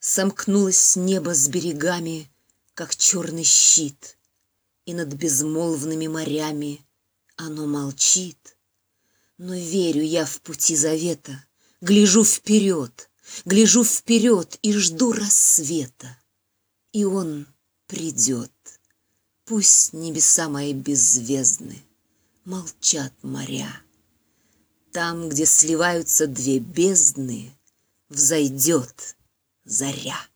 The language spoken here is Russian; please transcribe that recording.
Сомкнулось небо с берегами, как черный щит, и над безмолвными морями оно молчит. Но верю я в пути завета, гляжу вперед и жду рассвета. И он придет. Пусть небеса мои беззвездны, молчат моря. Там, где сливаются две бездны, взойдет заря.